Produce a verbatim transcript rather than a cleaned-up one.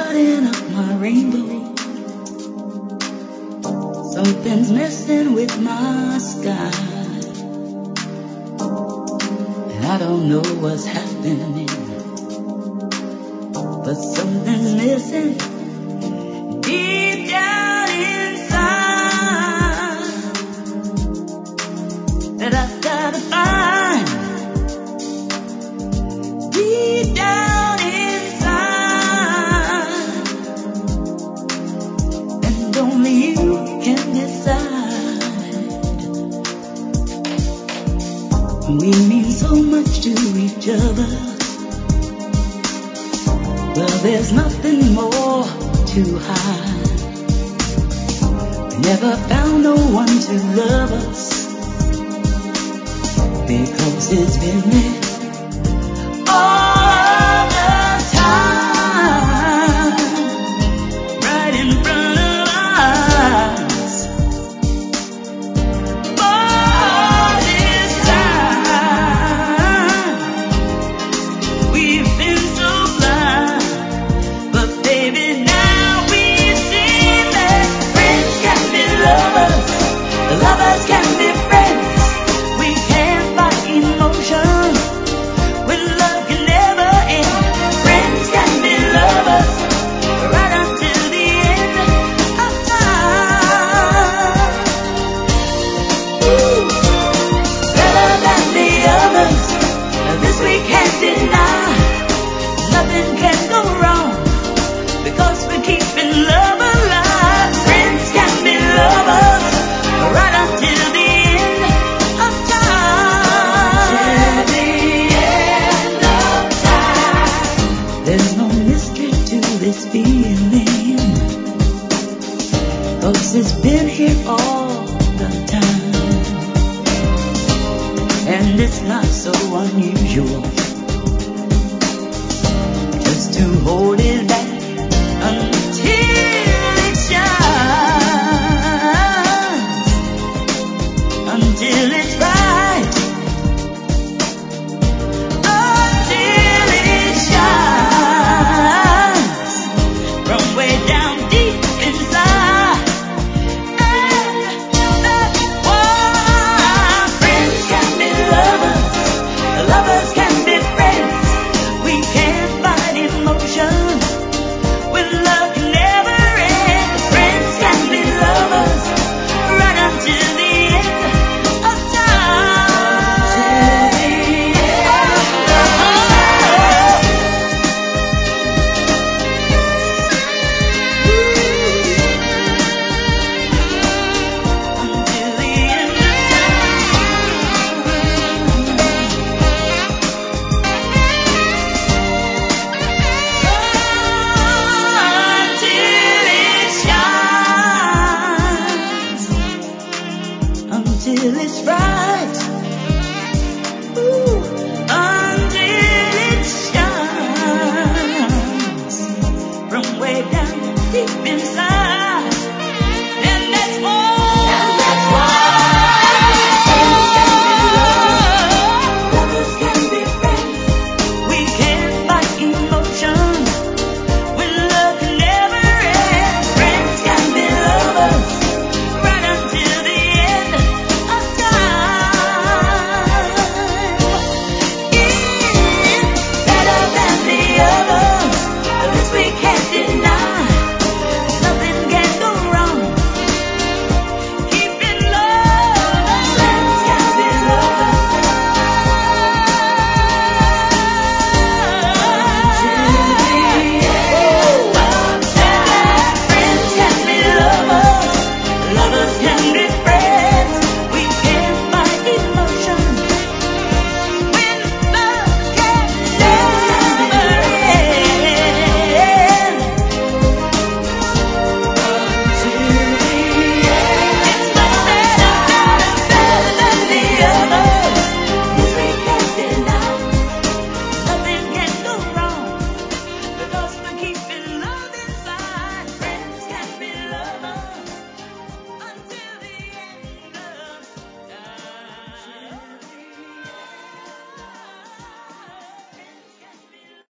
lighting up my rainbow. Something's messing with my sky, and I don't know what's happening, but something's missing deep down inside that I've gotta find. Deep down inside, and only you can decide. We mean so much to each other. Well, there's nothing more to hide. We never found no one to love us, because it's been there all the time, right in front of us. All this time, we've been so blind, but baby, now we see that friends can be lovers, lovers can be friends. We can't fight emotion when love can never end. Friends can be lovers right until the end of time. Ooh, better than the others, this we can't deny. Nothing can go wrong because we're keeping love alive. Friends can be lovers right until the end of time. Till the end of time. There's no mystery to this feeling, 'cause it's been here all the time, and it's not so unusual just to hold it back until it shines, until it's right, until it shines from way down deep inside. And that's why friends can be lovers, lovers can be friends. We can't fight emotion when love can never end. Friends can be lovers right until the end of time. Till the end of time. Until the end of until it shines, until it's right. Ooh.